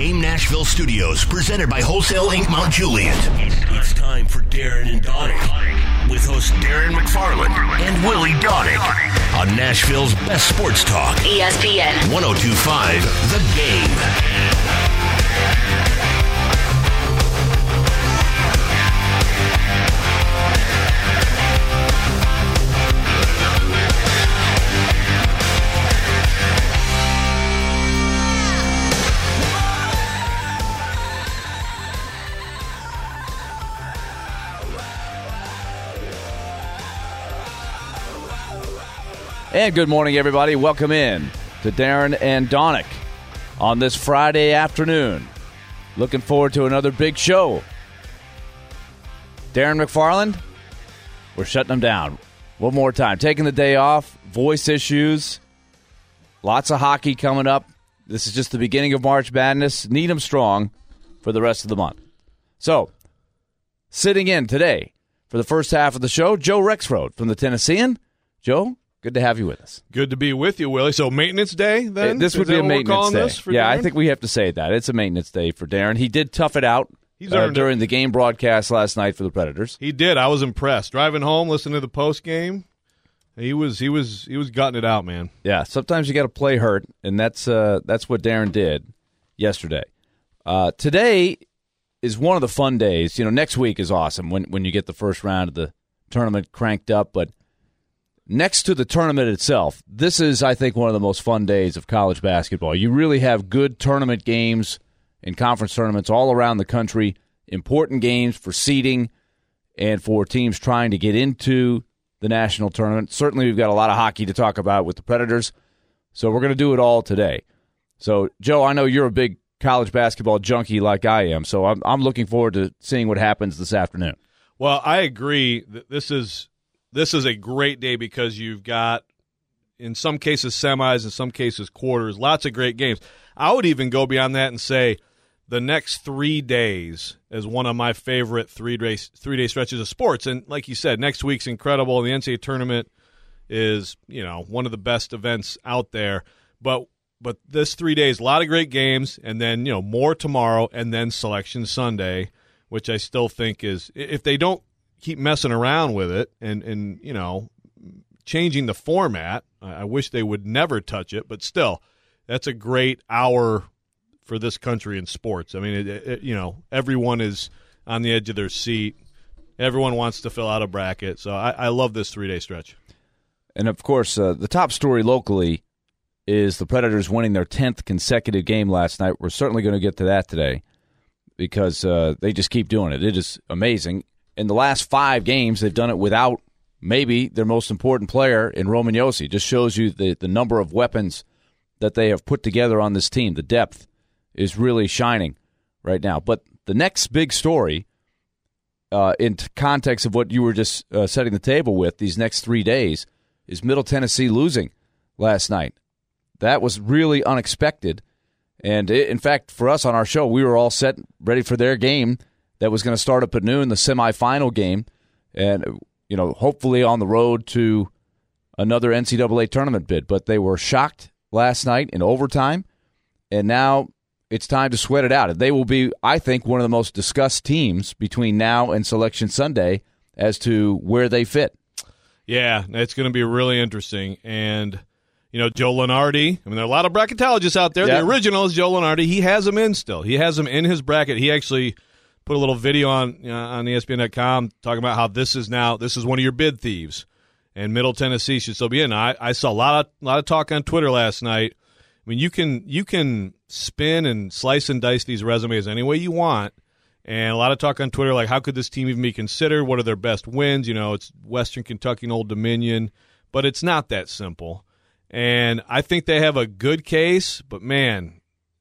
Game Nashville Studios, presented by Wholesale Inc. Mount Juliet. It's time for Darren and Donick, with host Darren McFarland and Willie Donick on Nashville's best sports talk. ESPN 102.5 The Game. And good morning, everybody. Welcome in to Darren and Donick on this Friday afternoon. Looking forward to another big show. Darren McFarland, we're shutting them down one more time. Taking the day off, voice issues, lots of hockey coming up. This is just the beginning of March Madness. Need them strong for the rest of the month. So, sitting in today for the first half of the show, Joe Rexrode from the Tennessean. Joe, good to have you with us. Good to be with you, Willie. So maintenance day, then? This would be a maintenance day. Yeah, Darren? I think we have to say that. It's a maintenance day for Darren. He did tough it out during the game broadcast last night for the Predators. He did. I was impressed. Driving home, listening to the post game, he was gutting it out, man. Yeah, sometimes you got to play hurt, and that's what Darren did yesterday. Today is one of the fun days. You know, next week is awesome when you get the first round of the tournament cranked up, but next to the tournament itself, this is, I think, one of the most fun days of college basketball. You really have good tournament games and conference tournaments all around the country, important games for seeding and for teams trying to get into the national tournament. Certainly, we've got a lot of hockey to talk about with the Predators, so we're going to do it all today. So, Joe, I know you're a big college basketball junkie like I am, so I'm looking forward to seeing what happens this afternoon. Well, I agree that this is a great day because you've got, in some cases, semis, in some cases, quarters, lots of great games. I would even go beyond that and say the next 3 days is one of my favorite three-day stretches of sports. And like you said, next week's incredible. The NCAA tournament is, one of the best events out there. But this 3 days, a lot of great games, and then, more tomorrow, and then Selection Sunday, which I still think is, if they don't keep messing around with it and changing the format. I wish they would never touch it, but still, that's a great hour for this country in sports. I mean, everyone is on the edge of their seat. Everyone wants to fill out a bracket. So I love this 3-day stretch. And, of course, the top story locally is the Predators winning their 10th consecutive game last night. We're certainly going to get to that today because they just keep doing it. It is amazing. In the last 5 games, they've done it without maybe their most important player in Roman Josi. Just shows you the number of weapons that they have put together on this team. The depth is really shining right now. But the next big story, in context of what you were just setting the table with, these next 3 days, is Middle Tennessee losing last night. That was really unexpected. And, in fact, for us on our show, we were all set, ready for their game that was going to start up at noon, the semifinal game, and hopefully on the road to another NCAA tournament bid. But they were shocked last night in overtime, and now it's time to sweat it out. They will be, I think, one of the most discussed teams between now and Selection Sunday as to where they fit. Yeah, it's going to be really interesting. And, Joe Lunardi, there are a lot of bracketologists out there. Yeah. The original is Joe Lunardi. He has him in still. He has him in his bracket. He actually put a little video on ESPN.com talking about how this is one of your bid thieves, and Middle Tennessee should still be in. I saw a lot of talk on Twitter last night. I mean, you can spin and slice and dice these resumes any way you want, and a lot of talk on Twitter like, how could this team even be considered? What are their best wins? It's Western Kentucky and Old Dominion, but it's not that simple. And I think they have a good case, but man,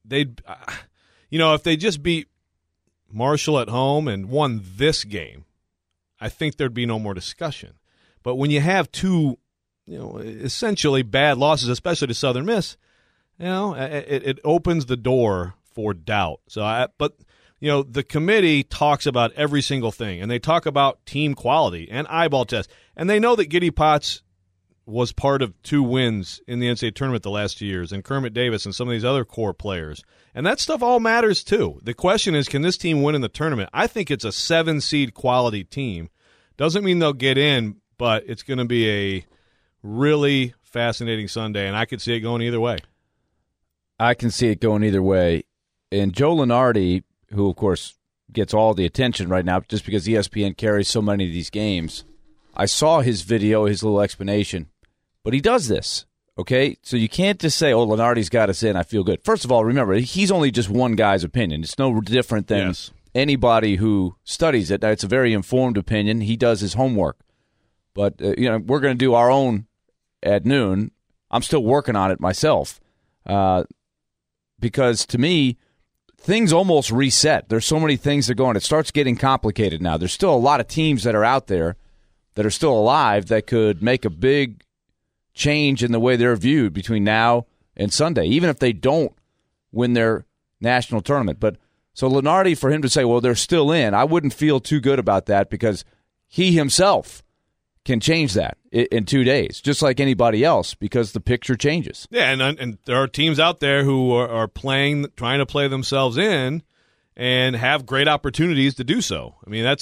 if they just beat Marshall at home and won this game, I think there'd be no more discussion. But when you have 2, essentially bad losses, especially to Southern Miss, it opens the door for doubt. The committee talks about every single thing, and they talk about team quality and eyeball test, and they know that Giddy Potts was part of 2 wins in the NCAA tournament the last 2 years, and Kermit Davis and some of these other core players. And that stuff all matters too. The question is, can this team win in the tournament? I think it's a 7-seed quality team. Doesn't mean they'll get in, but it's going to be a really fascinating Sunday, and I could see it going either way. I can see it going either way. And Joe Lunardi, who, of course, gets all the attention right now just because ESPN carries so many of these games, I saw his video, his little explanation, but he does this, okay? So you can't just say, oh, Lunardi's got us in, I feel good. First of all, remember, he's only just one guy's opinion. It's no different than anybody who studies it. It's a very informed opinion. He does his homework. But, we're going to do our own at noon. I'm still working on it myself. Because to me, things almost reset. There's so many things that are going. It starts getting complicated now. There's still a lot of teams that are out there that are still alive that could make a big change in the way they're viewed between now and Sunday, even if they don't win their national tournament. But so Lunardi, for him to say, well, they're still in, I wouldn't feel too good about that because he himself can change that in 2 days, just like anybody else, because the picture changes. Yeah, and there are teams out there who are trying to play themselves in, and have great opportunities to do so. I mean, that's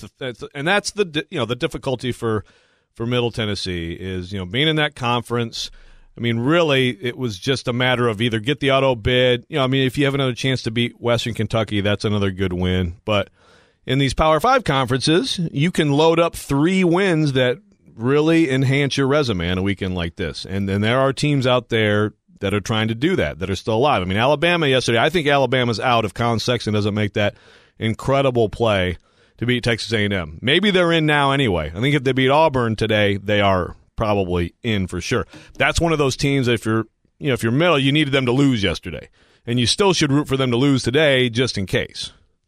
the difficulty for Middle Tennessee is being in that conference. I mean, really, it was just a matter of either get the auto bid. If you have another chance to beat Western Kentucky, that's another good win. But in these Power 5 conferences, you can load up 3 wins that really enhance your resume on a weekend like this. And there are teams out there that are trying to do that are still alive. I mean, Alabama yesterday, I think Alabama's out if Colin Sexton doesn't make that incredible play to beat Texas A&M. Maybe they're in now anyway. I think if they beat Auburn today, they are probably in for sure. That's one of those teams that if you're middle, you needed them to lose yesterday. And you still should root for them to lose today just in case.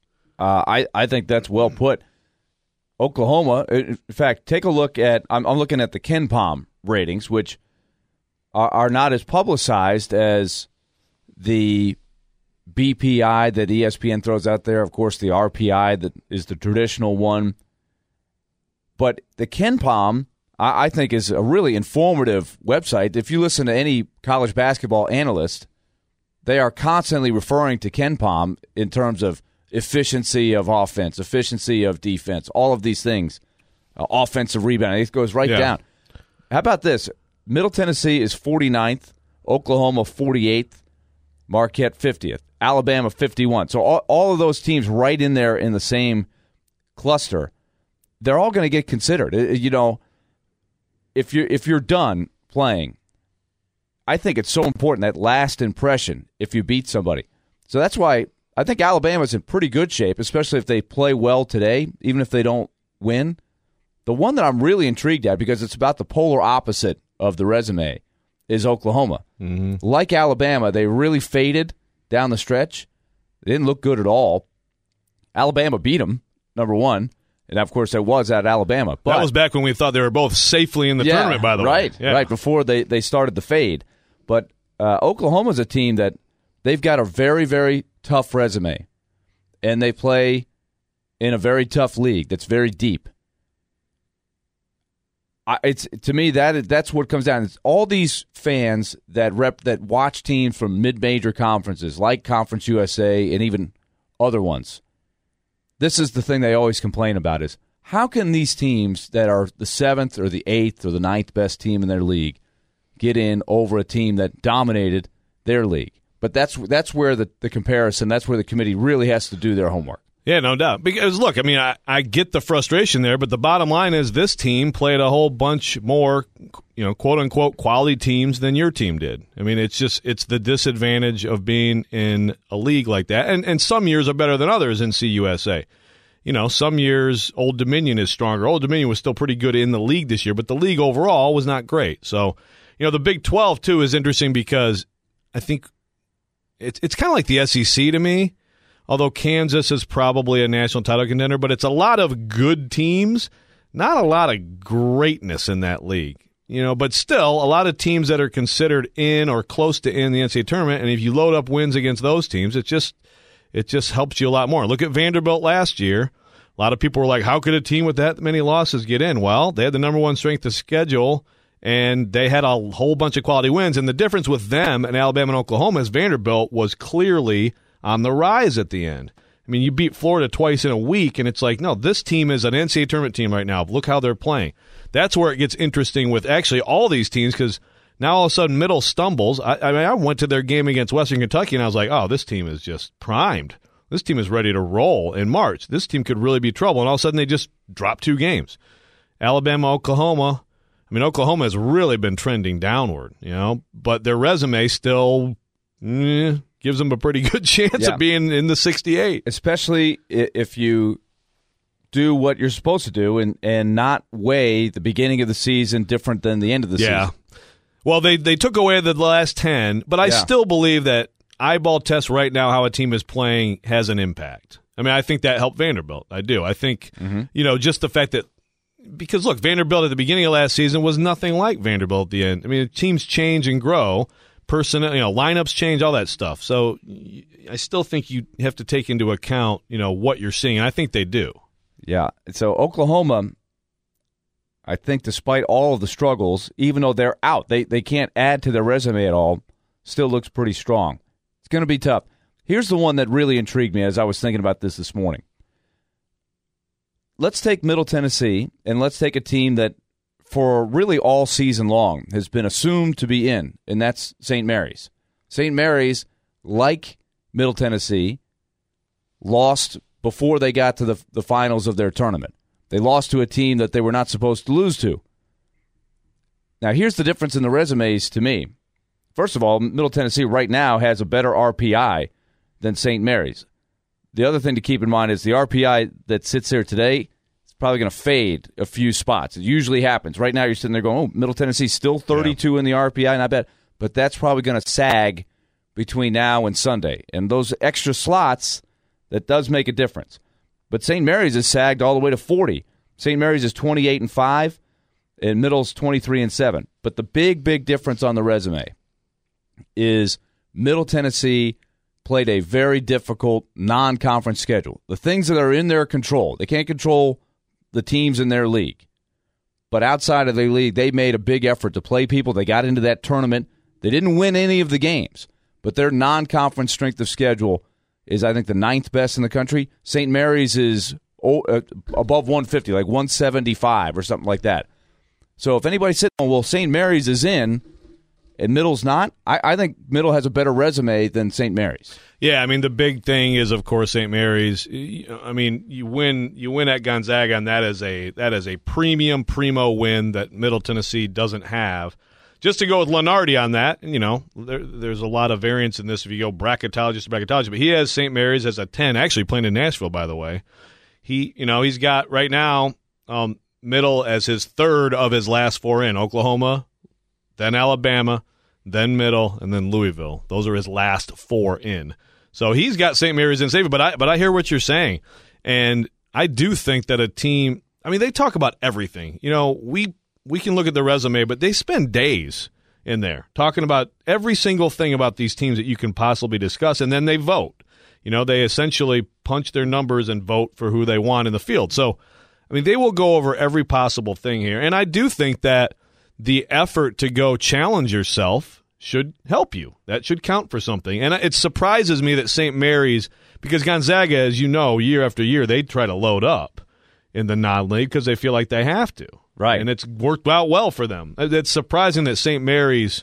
I think that's well put. Oklahoma, in fact, take a look at – I'm looking at the KenPom ratings, which are not as publicized as the BPI that ESPN throws out there. Of course, the RPI that is the traditional one. But the KenPom, I think, is a really informative website. If you listen to any college basketball analyst, they are constantly referring to KenPom in terms of efficiency of offense, efficiency of defense, all of these things, offensive rebounding. It goes right down. How about this? Middle Tennessee is 49th, Oklahoma 48th, Marquette 50th, Alabama 51. So all of those teams right in there in the same cluster, they're all going to get considered. If you're done playing, I think it's so important, that last impression, if you beat somebody. So that's why I think Alabama's in pretty good shape, especially if they play well today, even if they don't win. The one that I'm really intrigued at, because it's about the polar opposite of the resume, is Oklahoma. Mm-hmm. Like Alabama, they really faded down the stretch. They didn't look good at all. Alabama beat them, number one. And, of course, it was at Alabama. But that was back when we thought they were both safely in the tournament, by the way. Right, before they started the fade. But Oklahoma's a team that they've got a very, very tough resume. And they play in a very tough league that's very deep. It's to me that's what comes down. It's all these fans that watch teams from mid-major conferences like Conference USA and even other ones. This is the thing they always complain about: is how can these teams that are the 7th or the 8th or the 9th best team in their league get in over a team that dominated their league? But that's where the comparison, that's where the committee really has to do their homework. Yeah, no doubt. Because, look, I mean, I get the frustration there, but the bottom line is this team played a whole bunch more, quote-unquote, quality teams than your team did. I mean, it's the disadvantage of being in a league like that. And some years are better than others in CUSA. Some years Old Dominion is stronger. Old Dominion was still pretty good in the league this year, but the league overall was not great. So, the Big 12, too, is interesting because I think it's kind of like the SEC to me. Although Kansas is probably a national title contender, but it's a lot of good teams, not a lot of greatness in that league. But still a lot of teams that are considered in or close to in the NCAA tournament, and if you load up wins against those teams, it just helps you a lot more. Look at Vanderbilt last year. A lot of people were like, how could a team with that many losses get in? Well, they had the number one strength of schedule, and they had a whole bunch of quality wins. And the difference with them and Alabama and Oklahoma is Vanderbilt was clearly on the rise at the end. I mean, you beat Florida twice in a week, and it's like, no, this team is an NCAA tournament team right now. Look how they're playing. That's where it gets interesting with actually all these teams, because now all of a sudden Middle stumbles. I went to their game against Western Kentucky, and I was like, oh, this team is just primed. This team is ready to roll in March. This team could really be trouble, and all of a sudden they just dropped 2 games. Alabama, Oklahoma. I mean, Oklahoma has really been trending downward, but their resume still gives them a pretty good chance of being in the 68. Especially if you do what you're supposed to do and not weigh the beginning of the season different than the end of the season. Well, they took away the last 10, but I still believe that eyeball test right now how a team is playing has an impact. I mean, I think that helped Vanderbilt. I do. I think, just the fact that because, look, Vanderbilt at the beginning of last season was nothing like Vanderbilt at the end. I mean, teams change and grow. Personnel, lineups change, all that stuff. So I still think you have to take into account, what you're seeing. And I think they do. Yeah. So Oklahoma, I think despite all of the struggles, even though they're out, they can't add to their resume at all, still looks pretty strong. It's going to be tough. Here's the one that really intrigued me as I was thinking about this morning. Let's take Middle Tennessee, and let's take a team that for really all season long has been assumed to be in, and that's St. Mary's. St. Mary's, like Middle Tennessee, lost before they got to the finals of their tournament. They lost to a team that they were not supposed to lose to. Now, here's the difference in the resumes to me. First of all, Middle Tennessee right now has a better RPI than St. Mary's. The other thing to keep in mind is the RPI that sits there today is probably going to fade a few spots. It usually happens. Right now you're sitting there going, oh, Middle Tennessee's still 32 in the RPI, not bad. But that's probably going to sag between now and Sunday. And those extra slots, that does make a difference. But St. Mary's has sagged all the way to 40. St. Mary's is 28-5, and Middle's 23-7. But the big difference on the resume is Middle Tennessee played a very difficult non-conference schedule. The things that are in their control, they can't control the teams in their league. But outside of their league, they made a big effort to play people. They got into that tournament. They didn't win any of the games, but their non-conference strength of schedule is, I think, the 9th best in the country. St. Mary's is above 150, like 175 or something like that. So if anybody's sitting on, well, St. Mary's is in, and Middle's not, I think Middle has a better resume than St. Mary's. Yeah, I mean, the big thing is, of course, St. Mary's. I mean, you win at Gonzaga, and that is a primo win that Middle Tennessee doesn't have. Just to go with Lenardi on that, there's a lot of variance in this if you go bracketologist to bracketologist, but he has St. Mary's as a 10, actually playing in Nashville, by the way. He's got right now Middle as his 3rd of his last 4 in. Oklahoma, then Alabama, then Middle, and then Louisville. Those are his last 4 in. So he's got St. Mary's in safety, but I hear what you're saying. And I do think that a team, I mean, they talk about everything. We can look at the resume, but they spend days in there talking about every single thing about these teams that you can possibly discuss, and then they vote. They essentially punch their numbers and vote for who they want in the field. So, I mean, they will go over every possible thing here. And I do think that the effort to go challenge yourself should help you. That should count for something. And it surprises me that St. Mary's, because Gonzaga, as you know, year after year, they try to load up in the non-league because they feel like they have to. Right. And it's worked out well for them. It's surprising that St. Mary's,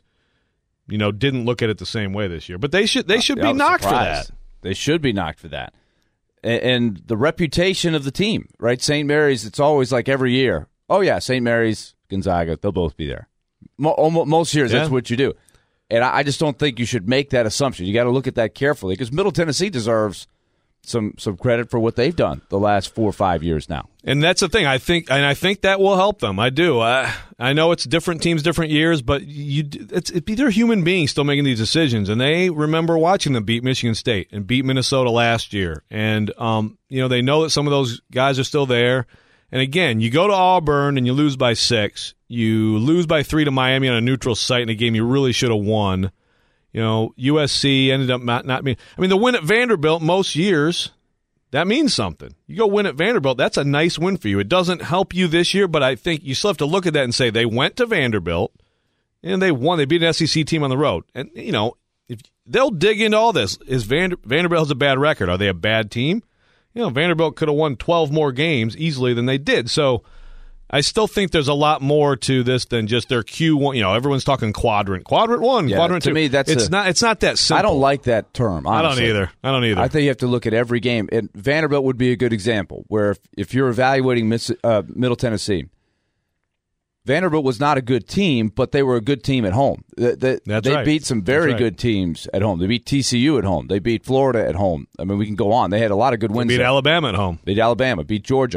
didn't look at it the same way this year. But they should be knocked for that. They should be knocked for that. And the reputation of the team, right? St. Mary's, it's always like every year. Oh, yeah, St. Mary's, Gonzaga, they'll both be there. Most years, that's what you do. And I just don't think you should make that assumption. You got to look at that carefully because Middle Tennessee deserves some credit for what they've done the last 4 or 5 years now. And that's the thing. I think that will help them. I do. I know it's different teams, different years, but they're human beings still making these decisions, and they remember watching them beat Michigan State and beat Minnesota last year, and they know that some of those guys are still there. And again, you go to Auburn and you lose by 6. You lose by 3 to Miami on a neutral site in a game you really should have won. USC ended up not being. I mean, the win at Vanderbilt most years, that means something. You go win at Vanderbilt, that's a nice win for you. It doesn't help you this year, but I think you still have to look at that and say they went to Vanderbilt, and they won. They beat an SEC team on the road. And, if they'll dig into all this. Vanderbilt has a bad record. Are they a bad team? Vanderbilt could have won 12 more games easily than they did. So I still think there's a lot more to this than just their Q1. Everyone's talking quadrant 1, quadrant 2. To me, it's not that simple. I don't like that term, honestly. I don't either. I think you have to look at every game. And Vanderbilt would be a good example, where if you're evaluating Middle Tennessee, Vanderbilt was not a good team, but they were a good team at home. They beat some very good teams at home. They beat TCU at home. They beat Florida at home. I mean, we can go on. They had a lot of good wins. They beat Alabama at home. Beat Alabama. Beat Georgia.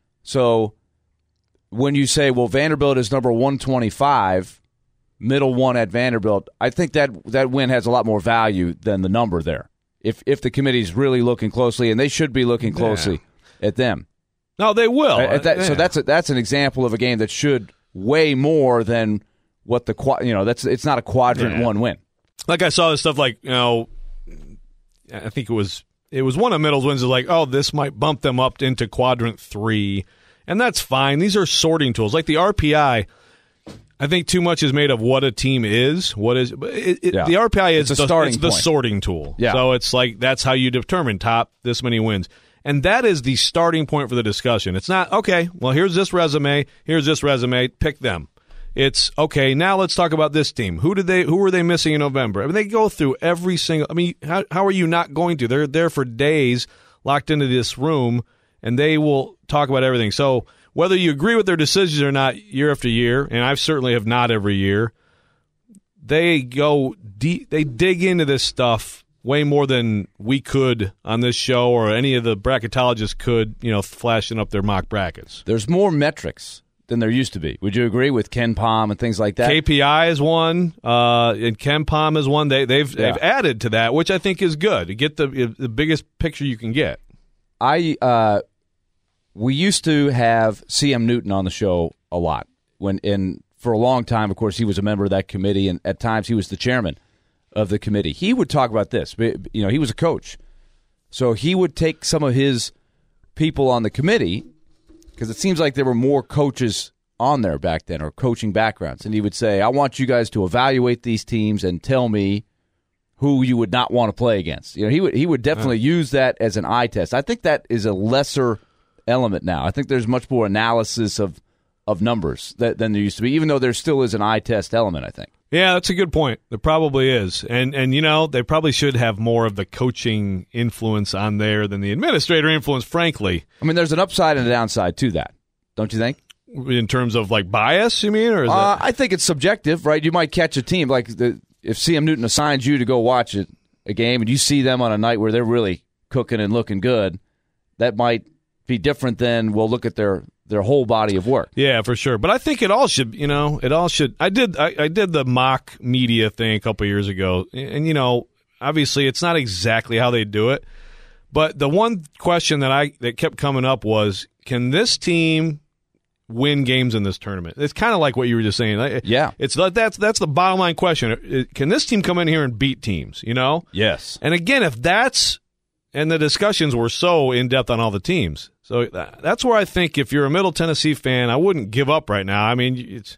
So when you say, well, Vanderbilt is number 125, middle one at Vanderbilt, I think that win has a lot more value than the number there. If the committee's really looking closely, and they should be looking closely at them. No, they will. So that's an example of a game that should way more than what it's not a quadrant 1 win. Like I saw this stuff like, I think it was one of Middle's wins is like, oh, this might bump them up into quadrant 3, and that's fine. These are sorting tools. Like the RPI, I think too much is made of what a team is. The RPI is the sorting tool. Yeah. So it's like that's how you determine top this many wins. And that is the starting point for the discussion. It's not, okay, well, here's this resume, pick them. It's, okay, now let's talk about this team. Who were they missing in November? I mean, they go through every single, how are you not going to? They're there for days locked into this room, and they will talk about everything. So whether you agree with their decisions or not year after year, and I certainly have not every year, they go deep, they dig into this stuff way more than we could on this show or any of the bracketologists could, flashing up their mock brackets. There's more metrics than there used to be. Would you agree with Ken Pom and things like that? KPI is one, and Ken Pom is one. They've added to that, which I think is good. To get the biggest picture you can get. We used to have C.M. Newton on the show a lot. For a long time, of course, he was a member of that committee, and at times he was the chairman of the committee. He would talk about this. He was a coach. So he would take some of his people on the committee, because it seems like there were more coaches on there back then, or coaching backgrounds, and he would say, I want you guys to evaluate these teams and tell me who you would not want to play against. He would definitely use that as an eye test. I think that is a lesser element now. I think there's much more analysis of numbers than there used to be, even though there still is an eye test element, I think. Yeah, that's a good point. There probably is. And they probably should have more of the coaching influence on there than the administrator influence, frankly. I mean, there's an upside and a downside to that, don't you think? In terms of, like, bias, you mean? Or I think it's subjective, right? You might catch a team. Like, if C.M. Newton assigns you to go watch a game and you see them on a night where they're really cooking and looking good, that might be different than we'll look at their whole body of work. Yeah, for sure. But I think it all should. I did the mock media thing a couple years ago, and obviously it's not exactly how they do it. But the one question that kept coming up was, can this team win games in this tournament? It's kind of like what you were just saying. Yeah, it's that's the bottom line question. Can this team come in here and beat teams? Yes. And again, if that's and the discussions were so in depth on all the teams. So that's where I think if you're a Middle Tennessee fan, I wouldn't give up right now. I mean, it's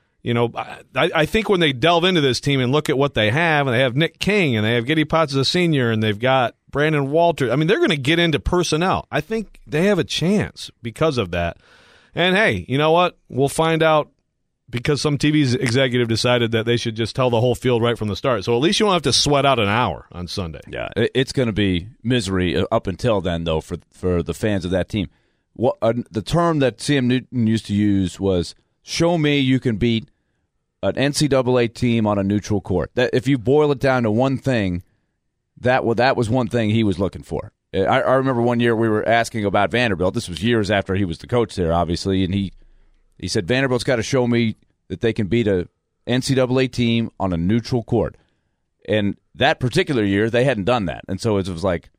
I think when they delve into this team and look at what they have, and they have Nick King, and they have Giddy Potts as a senior, and they've got Brandon Walter. I mean, they're going to get into personnel. I think they have a chance because of that. And hey, you know what? We'll find out because some TV executive decided that they should just tell the whole field right from the start. So at least you don't have to sweat out an hour on Sunday. Yeah, it's going to be misery up until then, though, for the fans of that team. The term that C.M. Newton used to use was, show me you can beat an NCAA team on a neutral court. That, if you boil it down to one thing, that was one thing he was looking for. I remember one year we were asking about Vanderbilt. This was years after he was the coach there, obviously, and he said, Vanderbilt's got to show me that they can beat a NCAA team on a neutral court. And that particular year, they hadn't done that. And so it was like...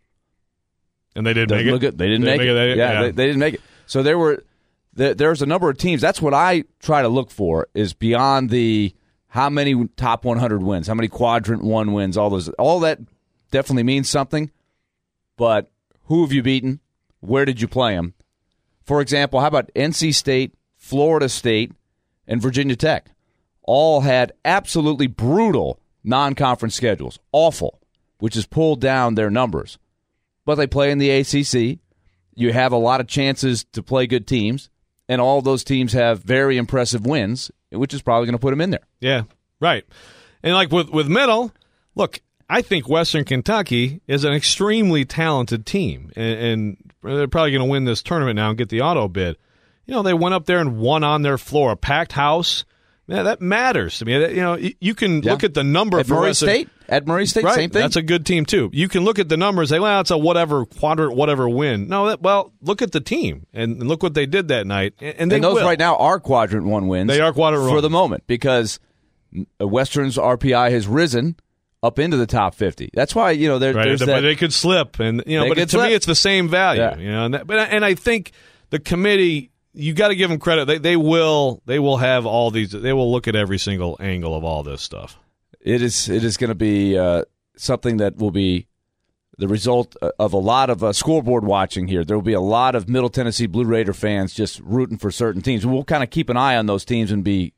And they didn't make it? They didn't make it. They didn't make it. So there's a number of teams. That's what I try to look for, is beyond the how many top 100 wins, how many quadrant 1 wins, all that definitely means something. But who have you beaten? Where did you play them? For example, how about NC State, Florida State, and Virginia Tech? All had absolutely brutal non-conference schedules. Awful, which has pulled down their numbers. But they play in the ACC. You have a lot of chances to play good teams, and all those teams have very impressive wins, which is probably going to put them in there. Yeah, right. And like with Middle, look, I think Western Kentucky is an extremely talented team, and they're probably going to win this tournament now and get the auto bid. You know, they went up there and won on their floor, a packed house. Man, that matters to me. You know, you can look at the number at Murray State. At Murray State, right, same thing. That's a good team too. You can look at the numbers and say, well, it's a whatever quadrant, whatever win. No, well, look at the team and look what they did that night. And those right now are quadrant one wins. They are quadrant one for the moment because Western's RPI has risen up into the top 50. That's why there's that. But they could slip, and but to me, it's the same value. Yeah. And I think the committee. You got to give them credit. They will have all these. They will look at every single angle of all this stuff. It is going to be something that will be the result of a lot of scoreboard watching here. There will be a lot of Middle Tennessee Blue Raider fans just rooting for certain teams. We'll kind of keep an eye on those teams and be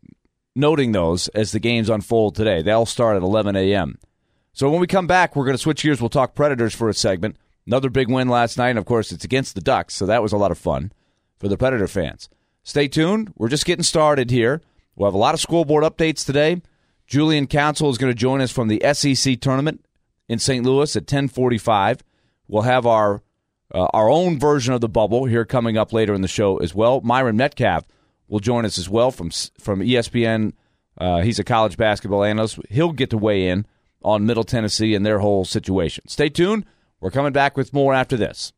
noting those as the games unfold today. They all start at 11 a.m. So when we come back, we're going to switch gears. We'll talk Predators for a segment. Another big win last night, and of course, it's against the Ducks, so that was a lot of fun for the Predator fans. Stay tuned. We're just getting started here. We'll have a lot of scoreboard updates today. Julian Council is going to join us from the SEC tournament in St. Louis at 10:45. We'll have our own version of the bubble here coming up later in the show as well. Myron Metcalf will join us as well from ESPN. He's a college basketball analyst. He'll get to weigh in on Middle Tennessee and their whole situation. Stay tuned. We're coming back with more after this.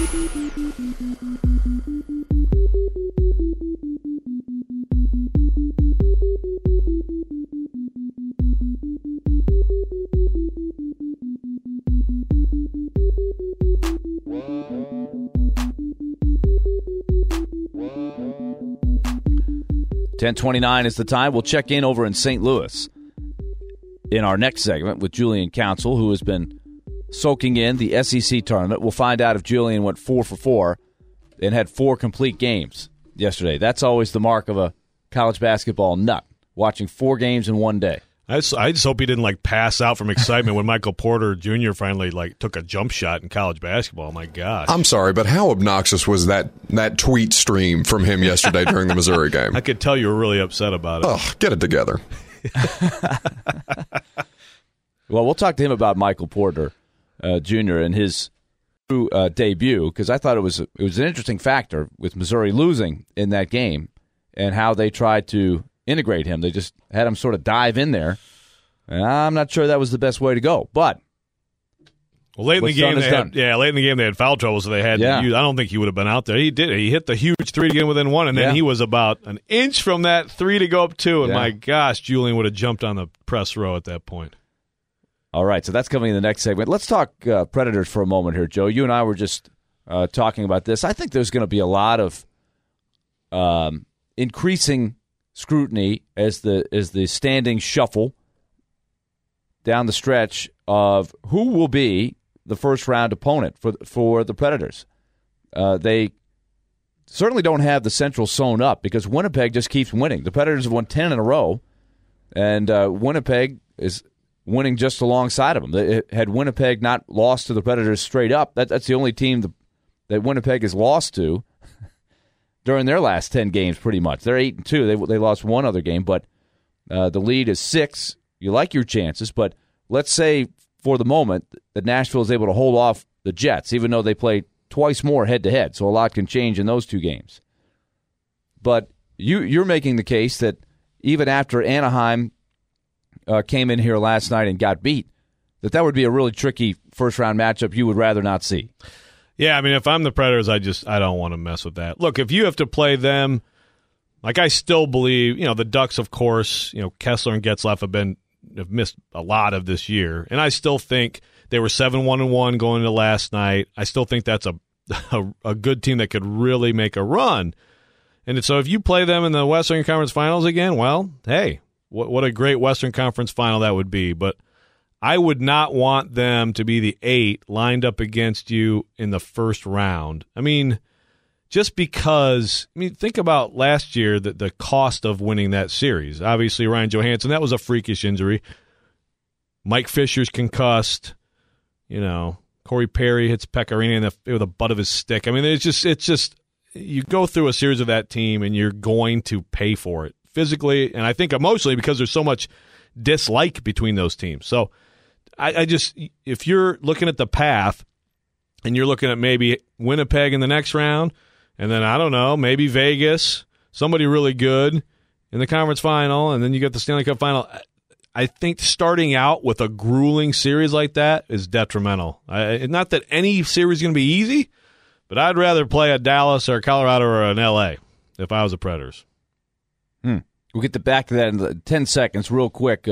10:29 is the time. We'll check in over in St. Louis in our next segment with Julian Council, who has been soaking in the SEC tournament. We'll find out if Julian went 4 for 4 and had 4 complete games yesterday. That's always the mark of a college basketball nut, watching 4 games in one day. I just hope he didn't pass out from excitement when Michael Porter Jr. finally took a jump shot in college basketball. My gosh. I'm sorry, but how obnoxious was that tweet stream from him yesterday during the Missouri game? I could tell you were really upset about it. Oh, get it together. Well, we'll talk to him about Michael Porter Jr. and his debut, because I thought it was an interesting factor with Missouri losing in that game and how they tried to integrate him. They just had him sort of dive in there, and I'm not sure that was the best way to go. But late in the game they had foul trouble, so they had to use. I don't think he would have been out there. He did. He hit the huge 3 to get within 1, and then he was about an inch from that 3 to go up 2. And my gosh, Julian would have jumped on the press row at that point. All right, so that's coming in the next segment. Let's talk Predators for a moment here, Joe. You and I were just talking about this. I think there's going to be a lot of increasing scrutiny as the standings shuffle down the stretch of who will be the first round opponent for the Predators. They certainly don't have the Central sewn up because Winnipeg just keeps winning. The Predators have won 10 in a row, and Winnipeg is winning just alongside of them. Had Winnipeg not lost to the Predators straight up, that's the only team that Winnipeg has lost to during their last 10 games, pretty much. They're 8-2. They lost one other game, but the lead is 6. You like your chances, but let's say for the moment that Nashville is able to hold off the Jets, even though they play twice more head-to-head, so a lot can change in those 2 games. But you're making the case that even after Anaheim came in here last night and got beat, that would be a really tricky first-round matchup you would rather not see. Yeah, I mean, if I'm the Predators, I don't want to mess with that. Look, if you have to play them, I still believe, the Ducks, of course, Kessler and Getzlaf have missed a lot of this year, and I still think they were 7-1-1 going into last night. I still think that's a good team that could really make a run. And so if you play them in the Western Conference Finals again, well, hey, what a great Western Conference Final that would be. But I would not want them to be the 8 lined up against you in the first round. I mean, just because, think about last year, the cost of winning that series. Obviously, Ryan Johansson, that was a freakish injury. Mike Fisher's concussed. Corey Perry hits Pecorino with the butt of his stick. I mean, it's just you go through a series of that team and you're going to pay for it physically and I think emotionally because there's so much dislike between those teams. So I just, if you're looking at the path and you're looking at maybe Winnipeg in the next round and then, I don't know, maybe Vegas, somebody really good in the conference final, and then you get the Stanley Cup final, I think starting out with a grueling series like that is detrimental. Not that any series is going to be easy, but I'd rather play a Dallas or a Colorado or an L.A. if I was the Predators. We'll get back to that in 10 seconds. Real quick,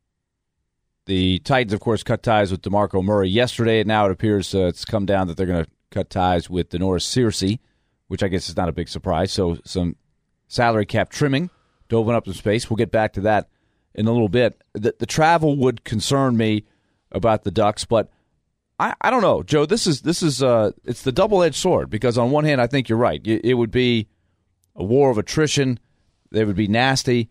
the Titans, of course, cut ties with DeMarco Murray yesterday, and now it appears it's come down that they're going to cut ties with Denoris Searcy, which I guess is not a big surprise. So some salary cap trimming to open up some space. We'll get back to that in a little bit. The travel would concern me about the Ducks, but I don't know, Joe. This is it's the double-edged sword because on one hand, I think you're right. It would be a war of attrition. They would be nasty,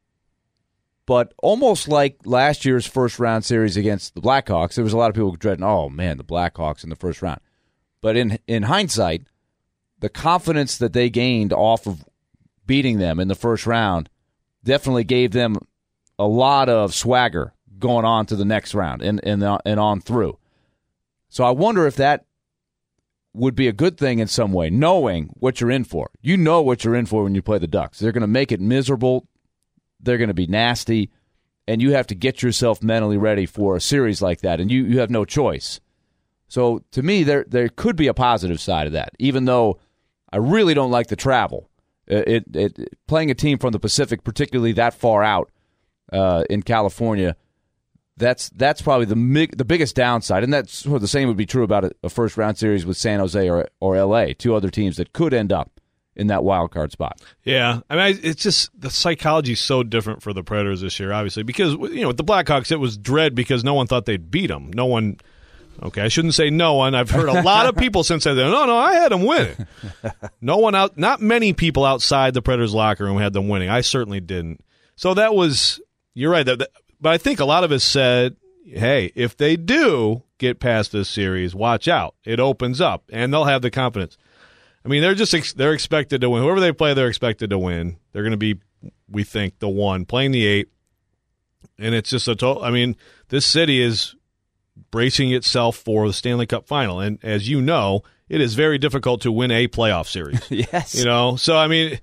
but almost like last year's first-round series against the Blackhawks, there was a lot of people dreading, oh, man, the Blackhawks in the first round. But in hindsight, the confidence that they gained off of beating them in the first round definitely gave them a lot of swagger going on to the next round and on through. So I wonder if that would be a good thing in some way, knowing what you're in for. You know what you're in for when you play the Ducks. They're going to make it miserable. They're going to be nasty, and you have to get yourself mentally ready for a series like that, and you have no choice. So to me, there could be a positive side of that, even though I really don't like the travel. Playing a team from the Pacific, particularly that far out in California, that's probably the biggest downside, and that's sort of the same would be true about a first-round series with San Jose or L.A., two other teams that could end up in that wild card spot. Yeah, I mean, it's just the psychology is so different for the Predators this year, obviously, because with the Blackhawks, it was dread because no one thought they'd beat them. No one. Okay, I shouldn't say no one. I've heard a lot of people since then. No, I had them winning. Not many people outside the Predators locker room had them winning. I certainly didn't. So that was, you're right. But I think a lot of us said, hey, if they do get past this series, watch out. It opens up, and they'll have the confidence. I mean, they're expected to win. Whoever they play, they're expected to win. They're going to be, we think, the 1 playing the 8, and it's just a total. I mean, this city is bracing itself for the Stanley Cup final, and as you know, it is very difficult to win a playoff series. Yes, So I mean,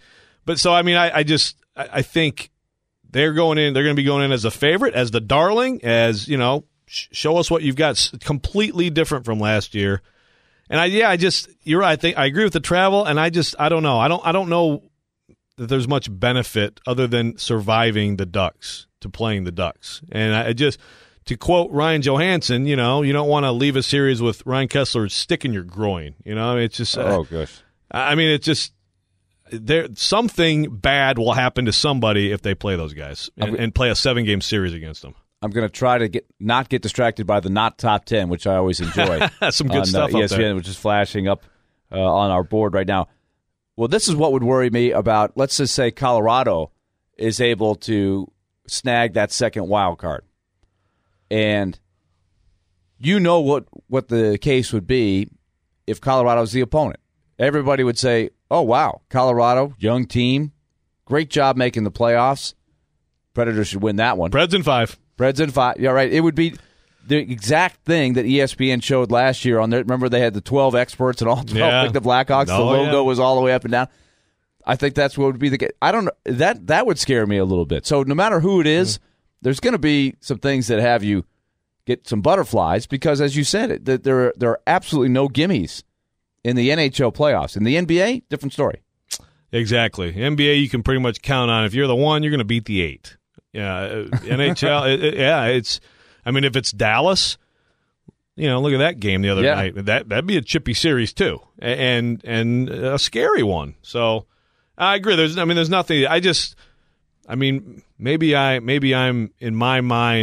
I think they're going in. They're going to be going in as a favorite, as the darling, as show us what you've got. It's completely different from last year. And you're right. I agree with the travel, and I don't know. I don't know that there's much benefit other than surviving the Ducks to playing the Ducks. And to quote Ryan Johansson, you don't want to leave a series with Ryan Kessler stick in your groin. It's just oh gosh. I mean, it's just something bad will happen to somebody if they play those guys and play a 7-game series against them. I'm going to try to not get distracted by the not top 10, which I always enjoy. Some good stuff on up ESPN, there. which is flashing up on our board right now. Well, this is what would worry me about, let's just say Colorado is able to snag that second wild card. And you know what the case would be if Colorado's the opponent. Everybody would say, oh, wow, Colorado, young team, great job making the playoffs. Predators should win that one. Preds in 5. Preds in 5. Yeah, right. It would be the exact thing that ESPN showed last year on there. Remember they had the 12 experts and all 12 picked the Blackhawks. The logo was all the way up and down. I think that's what would be the case. I don't know. That would scare me a little bit. So no matter who it is, there's going to be some things that have you get some butterflies because, as you said, there are absolutely no gimmies in the NHL playoffs. In the NBA, different story. Exactly. NBA, you can pretty much count on. If you're the 1, you're going to beat the 8. Yeah, NHL. It's. I mean, if it's Dallas, look at that game the other night. That'd be a chippy series too, and a scary one. So I agree. There's nothing. Maybe I'm in my mind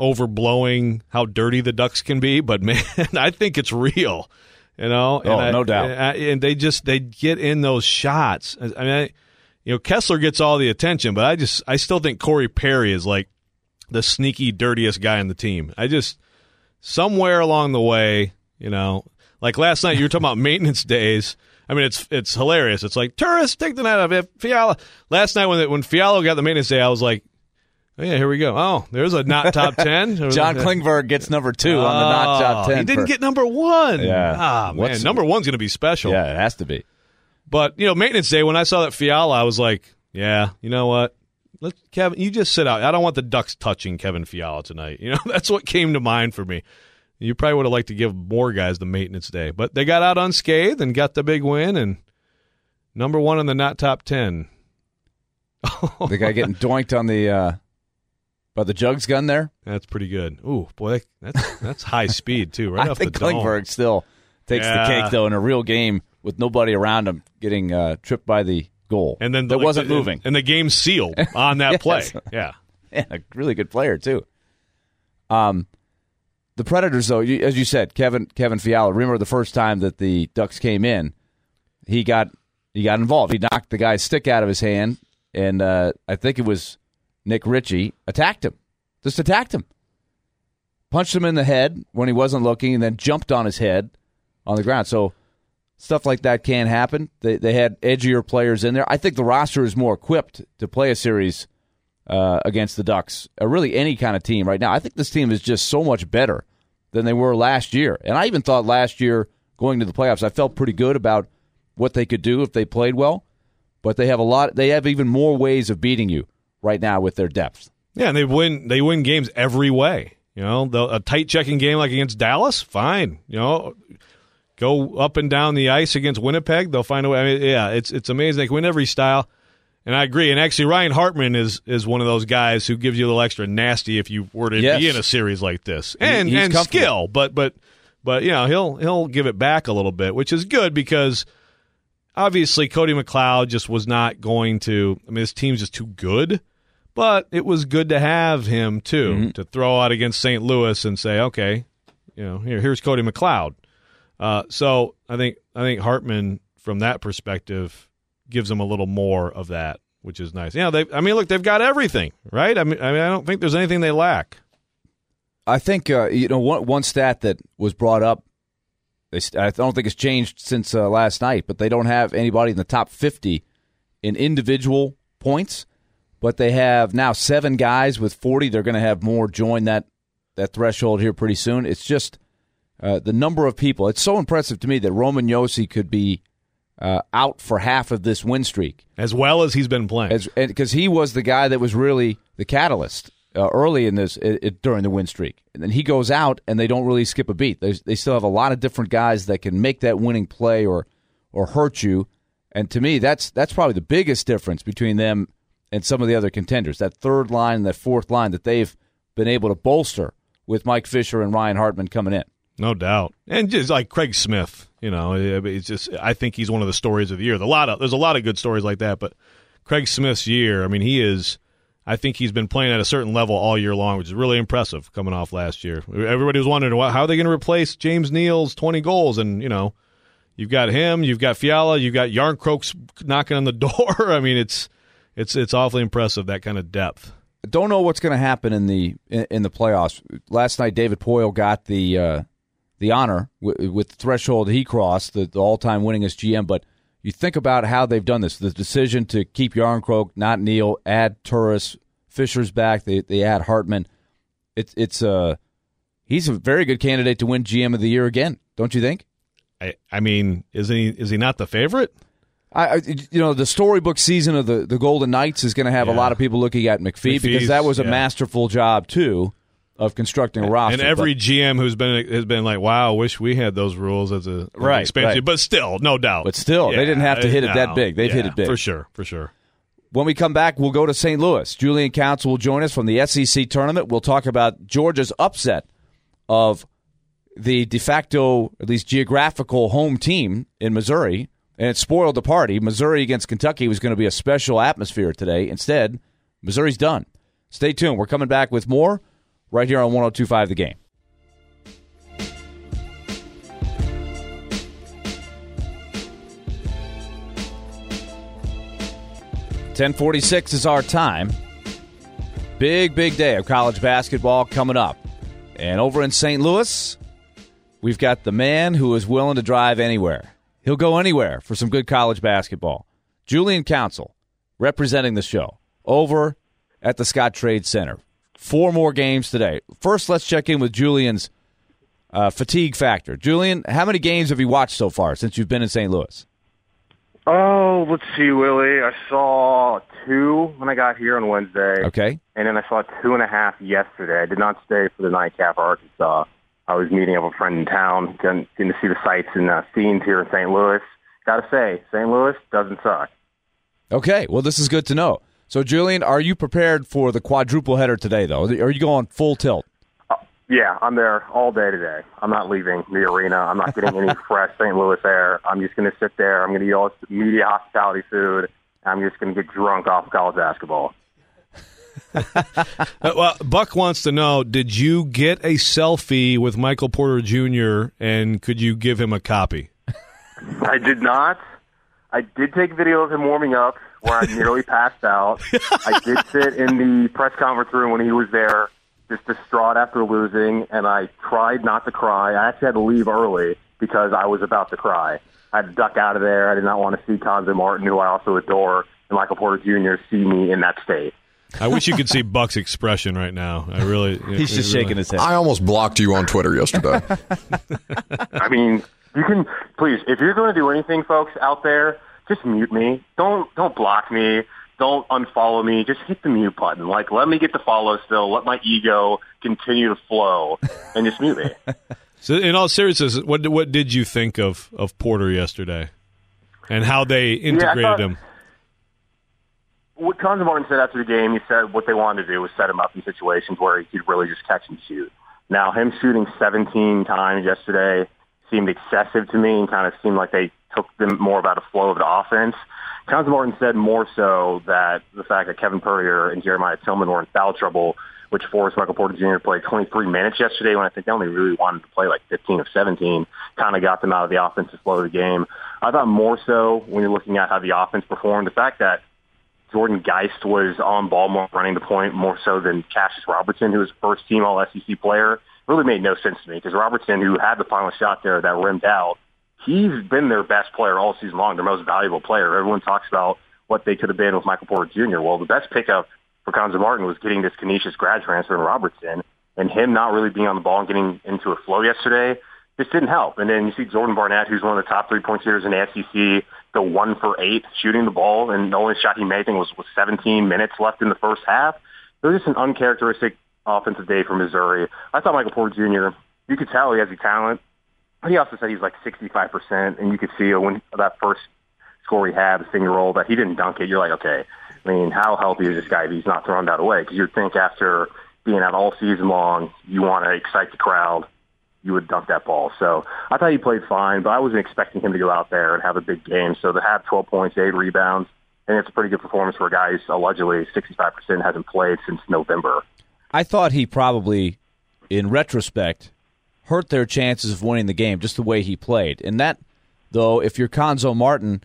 overblowing how dirty the Ducks can be, but man, I think it's real. No doubt. And they get in those shots. I mean, Kessler gets all the attention, but I still think Corey Perry is like the sneaky, dirtiest guy on the team. Somewhere along the way, like last night, you were talking about maintenance days. I mean, it's hilarious. It's like, tourists, take the night off. Fiala. Last night when Fiala got the maintenance day, I was like, oh, yeah, here we go. Oh, there's a not top 10. John Klingberg gets number 2 on the not top 10. He didn't get number 1. Yeah. Man, number 1's going to be special. Yeah, it has to be. But, maintenance day, when I saw that Fiala, I was like, yeah, you know what? Kevin, you just sit out. I don't want the Ducks touching Kevin Fiala tonight. That's what came to mind for me. You probably would have liked to give more guys the maintenance day. But they got out unscathed and got the big win, and number 1 in the not top 10. The guy getting doinked on the by the Jugs gun there. That's pretty good. Ooh, boy, that's high speed too. Right I off think the dome. Klingberg still takes the cake though in a real game with nobody around him, getting tripped by the goal. And then wasn't moving, and the game's sealed on that yes. play. Yeah, a really good player too. The Predators, though, as you said, Kevin Fiala. Remember the first time that the Ducks came in, he got involved. He knocked the guy's stick out of his hand, and I think it was Nick Ritchie attacked him, punched him in the head when he wasn't looking, and then jumped on his head on the ground. So stuff like that can happen. They had edgier players in there. I think the roster is more equipped to play a series against the Ducks, or really any kind of team right now. I think this team is just so much better than they were last year. And I even thought last year, going to the playoffs, I felt pretty good about what they could do if they played well. But they have even more ways of beating you right now with their depth. Yeah, and they win games every way. A tight checking game like against Dallas, fine. Go up and down the ice against Winnipeg, they'll find a way. I mean, yeah, it's amazing. They can win every style. And I agree. And actually, Ryan Hartman is one of those guys who gives you a little extra nasty if you were to be in a series like this. And skill, but he'll give it back a little bit, which is good because obviously Cody McLeod just was not going to. I mean, this team's just too good. But it was good to have him too, to throw out against St. Louis and say, okay, here's Cody McLeod. So I think Hartman, from that perspective, gives them a little more of that, which is nice. They've got everything, right? I don't think there's anything they lack. I think one stat that was brought up, I don't think it's changed since last night, but they don't have anybody in the top 50 in individual points, but they have now 7 guys with 40. They're going to have more join that threshold here pretty soon. It's just the number of people. It's so impressive to me that Roman Josi could be out for half of this win streak. As well as he's been playing. Because he was the guy that was really the catalyst early in this during the win streak. And then he goes out, and they don't really skip a beat. They still have a lot of different guys that can make that winning play or hurt you. And to me, that's probably the biggest difference between them and some of the other contenders. That third line and that fourth line that they've been able to bolster with Mike Fisher and Ryan Hartman coming in. No doubt. And just like Craig Smith, it's just, I think he's one of the stories of the year. There's a lot of good stories like that, but Craig Smith's year, I mean, I think he's been playing at a certain level all year long, which is really impressive coming off last year. Everybody was wondering, how are they going to replace James Neal's 20 goals? And, you've got him, you've got Fiala, you've got Jarnkrok's knocking on the door. I mean, it's awfully impressive, that kind of depth. Don't know what's going to happen in the playoffs. Last night, David Poile got the honor with the threshold he crossed, the all-time winningest GM. But you think about how they've done this. The decision to keep Jarnkrok, not Neal, add Turris, Fisher's back, they add Hartman. He's a very good candidate to win GM of the year again, don't you think? I mean, is he not the favorite? The storybook season of the Golden Knights is going to have a lot of people looking at McPhee because that was a masterful job, too, of constructing a roster. And every GM has been like, wow, I wish we had those rules as an expansion. Right. But still, no doubt. But still, they didn't have to hit it that big. They've hit it big. For sure. When we come back, we'll go to St. Louis. Julian Council will join us from the SEC tournament. We'll talk about Georgia's upset of the de facto, at least geographical, home team in Missouri, and it spoiled the party. Missouri against Kentucky was going to be a special atmosphere today. Instead, Missouri's done. Stay tuned. We're coming back with more right here on 102.5 The Game. .46 is our time. Big day of college basketball coming up. And over in St. Louis, we've got the man who is willing to drive anywhere. He'll go anywhere for some good college basketball. Julian Council, representing the show, over at the Scott Trade Center. 4 more games today. First, let's check in with Julian's fatigue factor. Julian, how many games have you watched so far since you've been in St. Louis? Oh, let's see, Willie. I saw 2 when I got here on Wednesday. Okay. And then I saw 2.5 yesterday. I did not stay for the nightcap for Arkansas. I was meeting up with a friend in town, getting to see the sights and scenes here in St. Louis. Got to say, St. Louis doesn't suck. Okay, well, this is good to know. So, Julian, are you prepared for the quadruple header today, though? Are you going full tilt? Yeah, I'm there all day today. I'm not leaving the arena. I'm not getting any fresh St. Louis air. I'm just going to sit there. I'm going to eat all this media hospitality food. I'm just going to get drunk off college basketball. Well, Buck wants to know, did you get a selfie with Michael Porter Jr., and could you give him a copy? I did not. I did take a video of him warming up where I nearly passed out. I did sit in the press conference room when he was there, just distraught after losing, and I tried not to cry. I actually had to leave early because I was about to cry. I had to duck out of there. I did not want to see Cuonzo Martin, who I also adore, and Michael Porter Jr. see me in that state. I wish you could see Buck's expression right now. I really. He's just shaking his head. I almost blocked you on Twitter yesterday. I mean, you can, please, if you're going to do anything, folks, out there, just mute me. Don't block me. Don't unfollow me. Just hit the mute button. Like, let me get the follow still. Let my ego continue to flow, and just mute me. So, in all seriousness, what did you think of Porter yesterday, and how they integrated him? What Cuonzo Martin said after the game, he said what they wanted to do was set him up in situations where he could really just catch and shoot. Now, him shooting 17 times yesterday seemed excessive to me, and kind of seemed like they took them more about a flow of the offense. Cuonzo Martin said more so that the fact that Kevin Purrier and Jeremiah Tillman were in foul trouble, which forced Michael Porter Jr. to play 23 minutes yesterday when I think they only really wanted to play like 15 of 17, kind of got them out of the offensive flow of the game. I thought more so when you're looking at how the offense performed, the fact that Jordan Geist was on ball more, running the point more so than Cassius Robertson, who was first-team All-SEC player, really made no sense to me because Robertson, who had the final shot there that rimmed out, he's been their best player all season long, their most valuable player. Everyone talks about what they could have been with Michael Porter Jr. Well, the best pickup for Cuonzo Martin was getting this Canisius grad transfer in Robertson, and him not really being on the ball and getting into a flow yesterday just didn't help. And then you see Jordan Barnett, who's one of the top three-point shooters in the SEC, go 1 for 8 shooting the ball, and the only shot he made was 17 minutes left in the first half. It was just an uncharacteristic offensive day for Missouri. I thought Michael Porter Jr., you could tell he has the talent. He also said he's like 65%, and you could see when that first score he had, the finger roll, that he didn't dunk it. You're like, okay, I mean, how healthy is this guy if he's not throwing that away? Because you'd think after being out all season long, you want to excite the crowd, you would dunk that ball. So I thought he played fine, but I wasn't expecting him to go out there and have a big game. So to have 12 points, 8 rebounds, and it's a pretty good performance for a guy who's allegedly 65% hasn't played since November. I thought he probably, in retrospect, hurt their chances of winning the game just the way he played. And that, though, if you're Cuonzo Martin,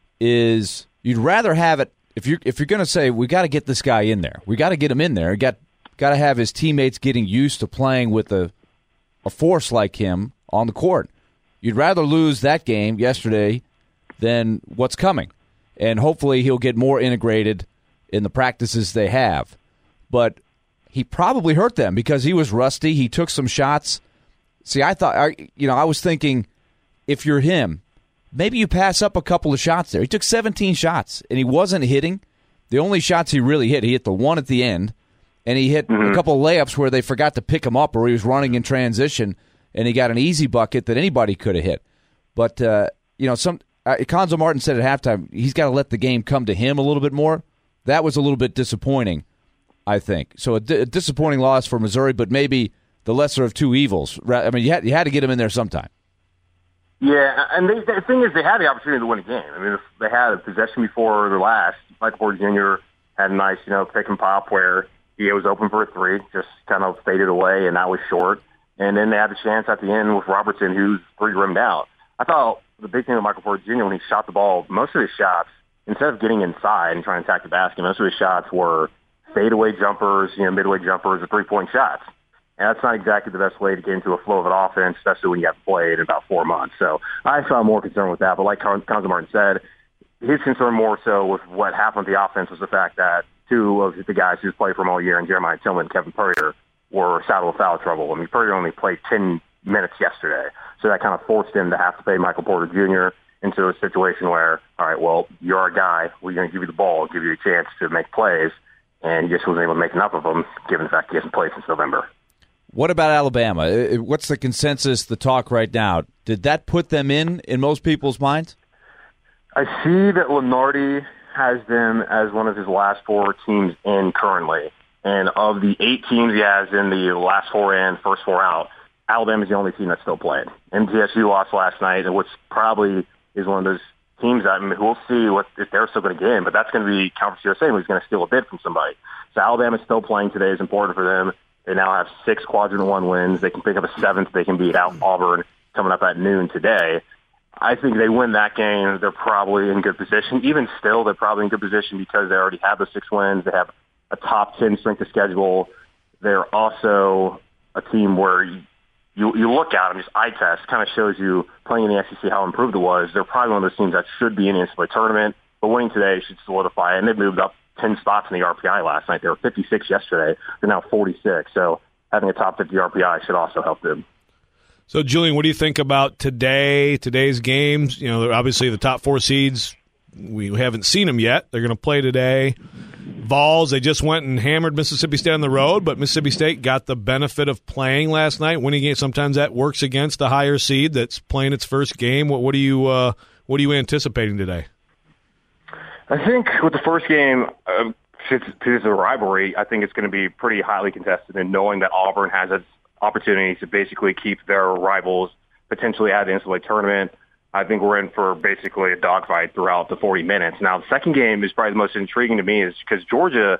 is you'd rather have it if you're going to say we got to get this guy in there, we got to get him in there, got to have his teammates getting used to playing with a force like him on the court. You'd rather lose that game yesterday than what's coming. And hopefully he'll get more integrated in the practices they have. But he probably hurt them because he was rusty. He took some shots. See, I was thinking if you're him, maybe you pass up a couple of shots there. He took 17 shots, and he wasn't hitting. The only shots he really hit, he hit the one at the end, and he hit a couple of layups where they forgot to pick him up or he was running in transition, and he got an easy bucket that anybody could have hit. But, Cuonzo Martin said at halftime he's got to let the game come to him a little bit more. That was a little bit disappointing, I think. So a disappointing loss for Missouri, but maybe the lesser of two evils. I mean, you had to get him in there sometime. Yeah, and the thing is they had the opportunity to win a game. I mean, they had a possession before the last. Michael Porter Jr. had a nice, pick and pop where He was open for a three, just kind of faded away, and that was short. And then they had the chance at the end with Robertson, who's three rimmed out. I thought the big thing with Michael Porter Jr. when he shot the ball, most of his shots, instead of getting inside and trying to attack the basket, most of his shots were fadeaway jumpers, midway jumpers, or three-point shots. And that's not exactly the best way to get into a flow of an offense, especially when you haven't played in about 4 months. So I saw more concern with that. But like Cuonzo Martin said, his concern more so with what happened with the offense was the fact that two of the guys who's played for him all year, and Jeremiah Tillman and Kevin Purrier, were saddled with foul trouble. I mean, Purrier only played 10 minutes yesterday. So that kind of forced him to have to play Michael Porter Jr. into a situation where, all right, well, you're our guy. We're going to give you the ball, give you a chance to make plays. And he just wasn't able to make enough of them, given the fact he hasn't played since November. What about Alabama? What's the consensus, the talk right now? Did that put them in most people's minds? I see that Lunardi has them as one of his last 4 teams in currently. And of the 8 teams he has in the last 4 in, first 4 out, Alabama's the only team that's still playing. MTSU lost last night, which probably is one of those teams that we'll see if they're still going to get in, but that's going to be Conference USA who's going to steal a bid from somebody. So Alabama's still playing today is important for them. They now have 6 quadrant 1 wins. They can pick up a 7th. They can beat out Auburn coming up at noon today. I think they win that game. They're probably in good position. Even still, they're probably in good position because they already have the 6 wins. They have a top 10 strength of schedule. They're also a team where you look at them, just eye test, kind of shows you playing in the SEC how improved it was. They're probably one of those teams that should be in the NCAA tournament, but winning today should solidify it. And they've moved up 10 spots in the RPI last night. They were 56 yesterday. They're now 46. So having a top 50 RPI should also help them. So, Julian, what do you think about today's games? Obviously the top 4 seeds, we haven't seen them yet. They're going to play today. Vols, they just went and hammered Mississippi State on the road, but Mississippi State got the benefit of playing last night, winning games. Sometimes that works against the higher seed that's playing its first game. What are you anticipating today? I think with the first game, since it's a rivalry, I think it's going to be pretty highly contested. And knowing that Auburn has its opportunity to basically keep their rivals potentially at the NCAA tournament, I think we're in for basically a dogfight throughout the 40 minutes. Now, the second game is probably the most intriguing to me is because Georgia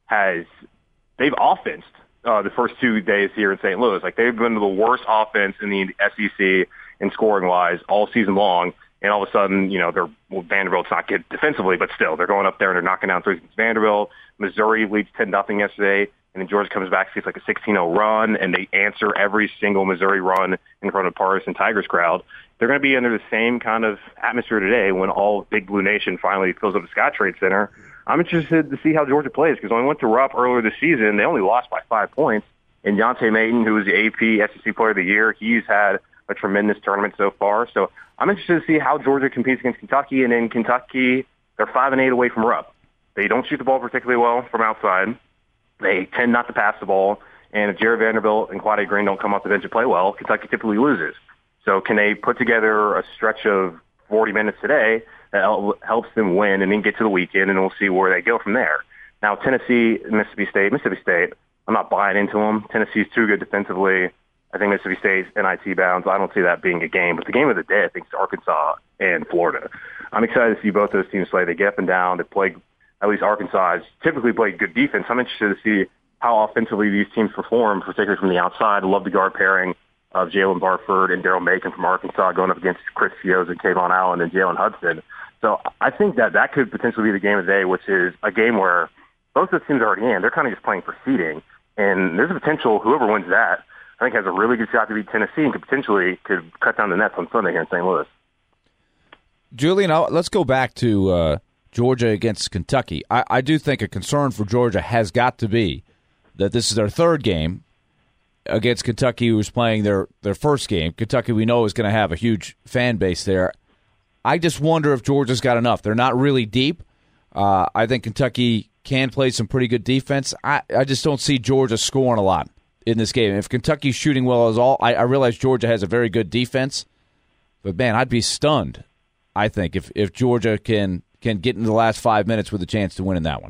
they've offensed the first 2 days here in St. Louis. Like, they've been the worst offense in the SEC in scoring-wise all season long. And all of a sudden, Vanderbilt's not good defensively, but still, they're going up there and they're knocking down threes against Vanderbilt. Missouri leads 10-0 yesterday. And then Georgia comes back, sees like a 16-0 run, and they answer every single Missouri run in front of Partisan Tigers crowd. They're going to be under the same kind of atmosphere today when all Big Blue Nation finally fills up the Scottrade Center. I'm interested to see how Georgia plays because when we went to Rupp earlier this season, they only lost by 5 points. And Deontay Mayton, who was the AP SEC Player of the Year, he's had a tremendous tournament so far. So I'm interested to see how Georgia competes against Kentucky. And in Kentucky, they're 5-8 away from Rupp. They don't shoot the ball particularly well from outside. They tend not to pass the ball, and if Jared Vanderbilt and Quade Green don't come off the bench and play well, Kentucky typically loses. So can they put together a stretch of 40 minutes today that helps them win and then get to the weekend, and we'll see where they go from there. Now, Tennessee, Mississippi State, I'm not buying into them. Tennessee's too good defensively. I think Mississippi State's NIT bounds. I don't see that being a game. But the game of the day, I think, is Arkansas and Florida. I'm excited to see both those teams play. They get up and down. They play. At least Arkansas has typically played good defense. I'm interested to see how offensively these teams perform, particularly from the outside. I love the guard pairing of Jalen Barford and Daryl Macon from Arkansas going up against Chris Fios and Kayvon Allen and Jalen Hudson. So I think that could potentially be the game of the day, which is a game where both those teams are already in. They're kind of just playing for seeding. And there's a potential whoever wins that, I think, has a really good shot to beat Tennessee and could cut down the nets on Sunday here in St. Louis. Julian, let's go back to Georgia against Kentucky. I do think a concern for Georgia has got to be that this is their third game against Kentucky, who's playing their first game. Kentucky, we know, is going to have a huge fan base there. I just wonder if Georgia's got enough. They're not really deep. I think Kentucky can play some pretty good defense. I just don't see Georgia scoring a lot in this game. If Kentucky's shooting well as all, I realize Georgia has a very good defense, but man, I'd be stunned, I think, if Georgia can get into the last 5 minutes with a chance to win in that one.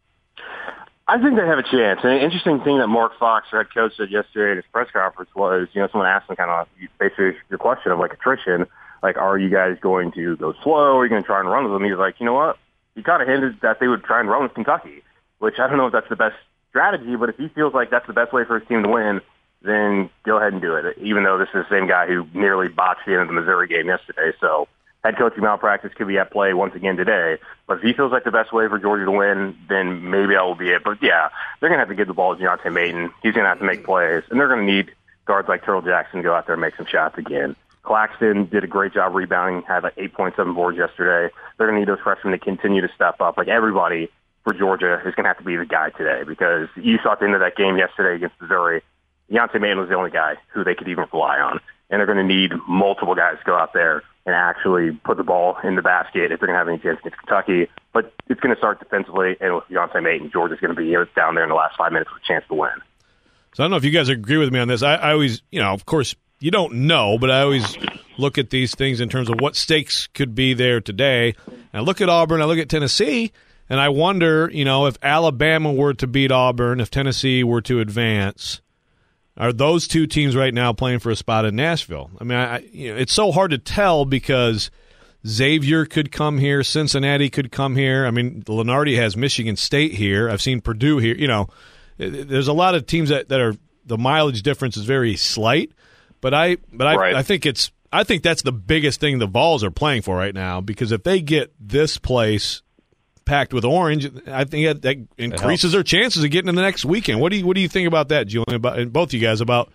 I think they have a chance. And an interesting thing that Mark Fox, their head coach, said yesterday at his press conference was, someone asked him kind of basically your question of like attrition, like, are you guys going to go slow? Or are you going to try and run with them? He's like, you know what? He kind of hinted that they would try and run with Kentucky, which I don't know if that's the best strategy, but if he feels like that's the best way for his team to win, then go ahead and do it, even though this is the same guy who nearly botched the end of the Missouri game yesterday. So head coaching malpractice could be at play once again today. But if he feels like the best way for Georgia to win, then maybe that will be it. But, yeah, they're going to have to give the ball to Deontay Maton. He's going to have to make plays, and they're going to need guards like Turtle Jackson to go out there and make some shots again. Claxton did a great job rebounding, had like 8.7 boards yesterday. They're going to need those freshmen to continue to step up. Like everybody for Georgia is going to have to be the guy today, because you saw at the end of that game yesterday against Missouri, Deontay Maton was the only guy who they could even rely on. And they're going to need multiple guys to go out there and actually put the ball in the basket if they're going to have any chance against Kentucky. But it's going to start defensively, and with Deontay Maton, Georgia's going to be down there in the last 5 minutes with a chance to win. So I don't know if you guys agree with me on this. I always, of course, you don't know, but I always look at these things in terms of what stakes could be there today. I look at Auburn, I look at Tennessee, and I wonder, if Alabama were to beat Auburn, if Tennessee were to advance, are those two teams right now playing for a spot in Nashville? I mean, it's so hard to tell because Xavier could come here, Cincinnati could come here. I mean, Lenardi has Michigan State here. I've seen Purdue here. There's a lot of teams that are the mileage difference is very slight. But I think that's the biggest thing the Vols are playing for right now, because if they get this place packed with orange, I think that increases their chances of getting in the next weekend. What do you think about that, Julian? And both you guys about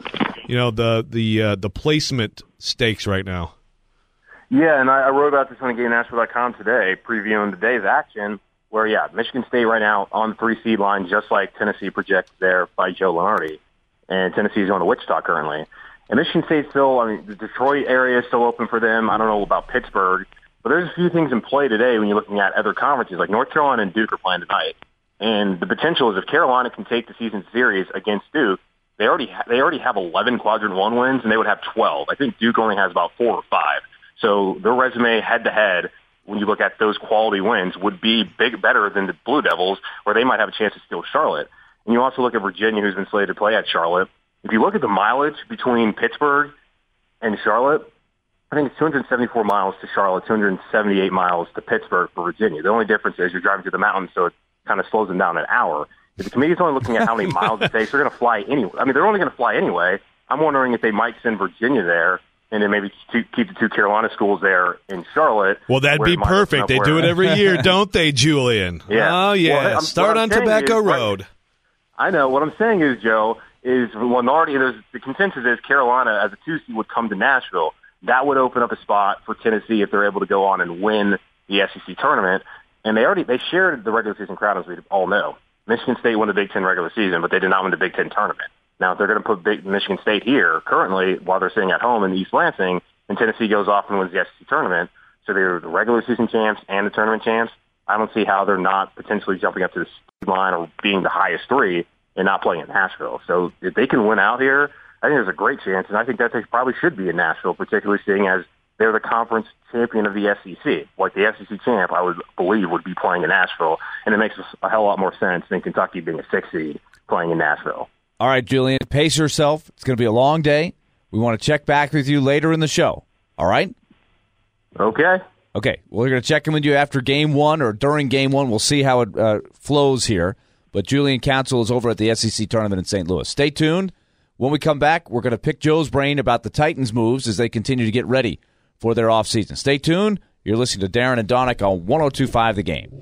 the placement stakes right now? Yeah, and I wrote about this on GameNashville.com today, previewing today's action. Where Michigan State right now on the 3 seed line, just like Tennessee projects there by Joe Lunardi, and Tennessee's going to Wichita currently. And Michigan State still, the Detroit area is still open for them. I don't know about Pittsburgh, but there's a few things in play today when you're looking at other conferences. Like North Carolina and Duke are playing tonight. And the potential is if Carolina can take the season series against Duke, they already have 11 Quadrant 1 wins, and they would have 12. I think Duke only has about 4 or 5. So their resume head-to-head, when you look at those quality wins, would be better than the Blue Devils, where they might have a chance to steal Charlotte. And you also look at Virginia, who's been slated to play at Charlotte. If you look at the mileage between Pittsburgh and Charlotte, I think it's 274 miles to Charlotte, 278 miles to Pittsburgh for Virginia. The only difference is you're driving through the mountains, so it kind of slows them down an hour. If the committee's only looking at how many miles it takes, they're going to fly anyway. I mean, they're only going to fly anyway. I'm wondering if they might send Virginia there and then maybe keep the 2 Carolina schools there in Charlotte. Well, that'd be perfect. They do it every year, don't they, Julian? Yeah. Oh, yeah. Well, start on Tobacco Road. Right, I know. What I'm saying is, Joe, the consensus is Carolina as a 2 seed would come to Nashville. That would open up a spot for Tennessee if they're able to go on and win the SEC tournament. And they shared the regular season crown, as we all know. Michigan State won the Big Ten regular season, but they did not win the Big Ten tournament. Now, if they're going to put Michigan State here currently while they're sitting at home in East Lansing, and Tennessee goes off and wins the SEC tournament, so they're the regular season champs and the tournament champs, I don't see how they're not potentially jumping up to the line or being the highest 3 and not playing in Nashville. So if they can win out here, I think there's a great chance, and I think that they probably should be in Nashville, particularly seeing as they're the conference champion of the SEC. Like the SEC champ, I would believe, would be playing in Nashville, and it makes a hell of a lot more sense than Kentucky being a 6 seed playing in Nashville. All right, Julian, pace yourself. It's going to be a long day. We want to check back with you later in the show. All right? Okay. Okay, we're going to check in with you after Game 1 or during Game 1. We'll see how it flows here. But Julian Council is over at the SEC tournament in St. Louis. Stay tuned. When we come back, we're going to pick Joe's brain about the Titans' moves as they continue to get ready for their offseason. Stay tuned. You're listening to Darren and Donick on 102.5 The Game.